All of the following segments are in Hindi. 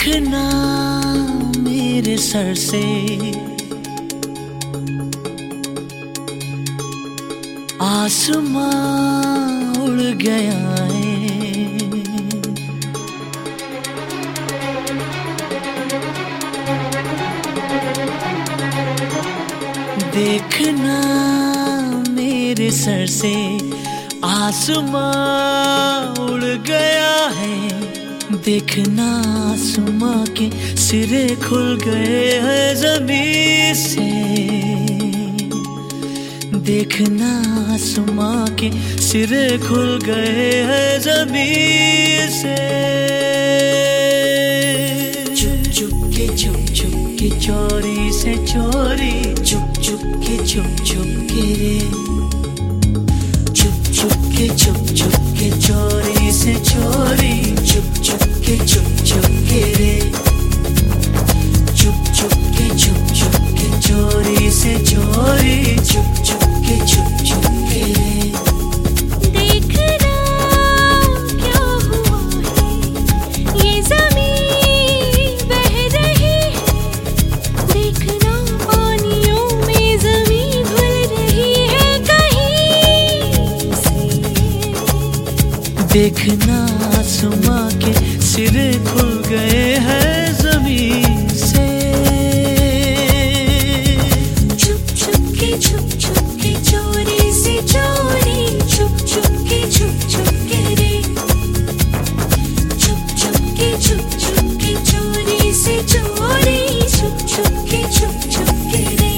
देखना मेरे सर से आसमां उड़ गया है। देखना मेरे सर से आसमां उड़ गया है। देखना आसमां के सिरे खुल गए हैं ज़मीन से। देखना आसमां के सिरे खुल गए हैं ज़मीन से। चुप चुप के चोरी से चोरी, चुप चुप के रे। चुप के चोरी से चोरी, चुप के रे। चुप के चोरी से चोरी, चुप के रे। देखना क्या हुआ है, ये ज़मीन बह रही है। देखना पानियों में ज़मीन घुल रही है कहीं से। देखना आसमां के सिरे खुल गए हैं ज़मीन से। चुप के चोरी से चोरी, चुप के रे। चुप के चोरी से चोरी, चुप के रे।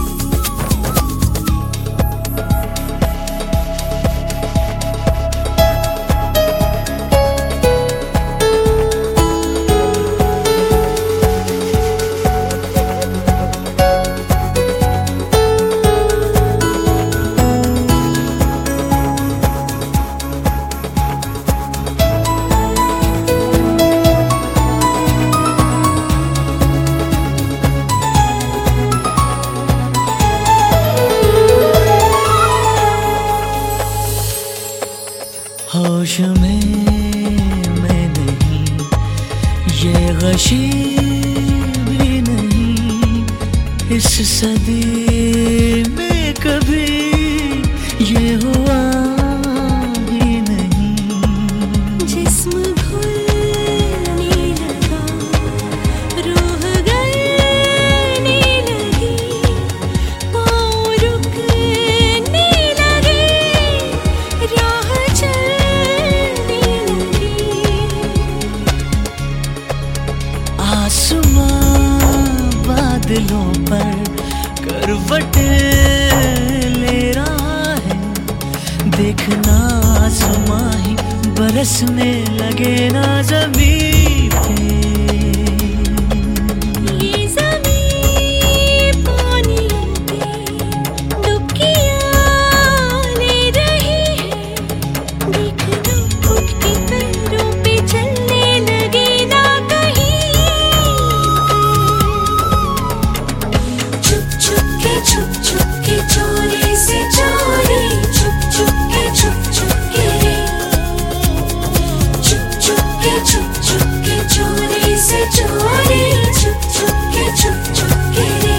होश में मैं नहीं, ये गशी भी नहीं। इस सदी में कभी ये हुआ ही नहीं। जिस्म घुलने लगा, रूह गलने लगी, पाँव रुकने लगे, राह चलने लगी। आसमां बादलों पर करवट ले रहा है। देखना आसमां ही बरसने लगे ना ज़मीन पे। ये ज़मीन पानियों पे डुबकियाँ ले रही है। देखना उठ के पैरों पे चलने लगे ना कहीं पे। चुप के चोरी से चोरी, चुप के रे। चुप के चोरी से चोरी, चुप के रे।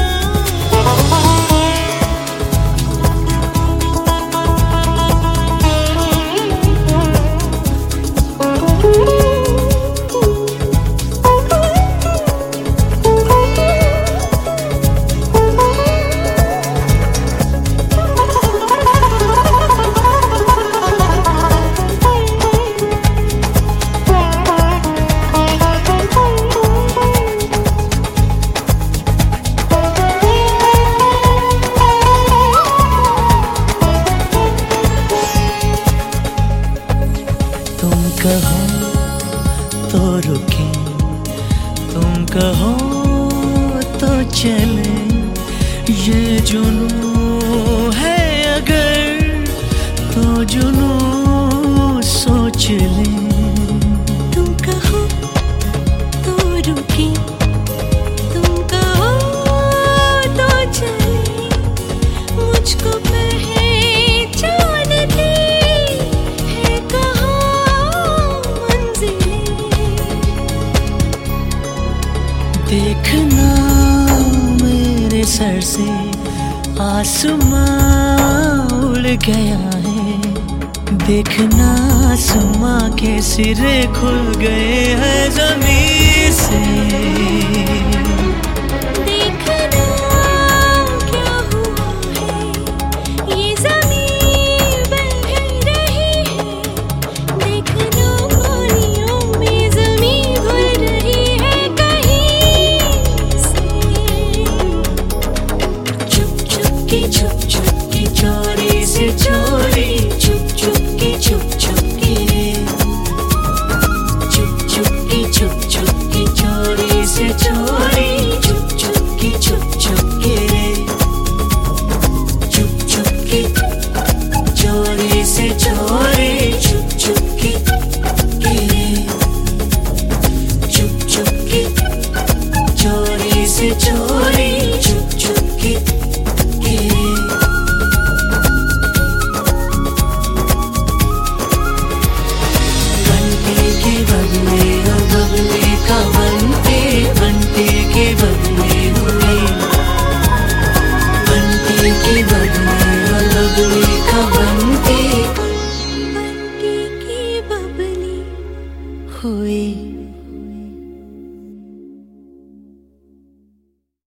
तुम कहो तो रुके, तुम कहो तो चले। ये जुनून है अगर तो जुनून सोच ले। तुम कहो तो रुके, तुम कहो तो चले। मुझको पहचान थी है कहाँ मंजिलें। सर से आसमां उड़ गया है। देखना आसमां के सिरे खुल गए हैं जमीन से। देखना क्या हुआ है, ये ज़मीन बह रही है। देखना पानियों में ज़मीन घुल रही है कहीं से। चुप चुप के चोरी से चोरी, चुप चुप के चुप के, चुप चुप के चोरी से चोरी, चुप चुप के, चुप चुप के चोरी से चोरी, चुप चुप के, चुप के चोरी से चोरी, चुप चुप के। बंटे के बदले हो बबले का बनते, बंटे के बदले हुए। बंटे के बदले हो बबले का बनते, बंटे के बबले हुए।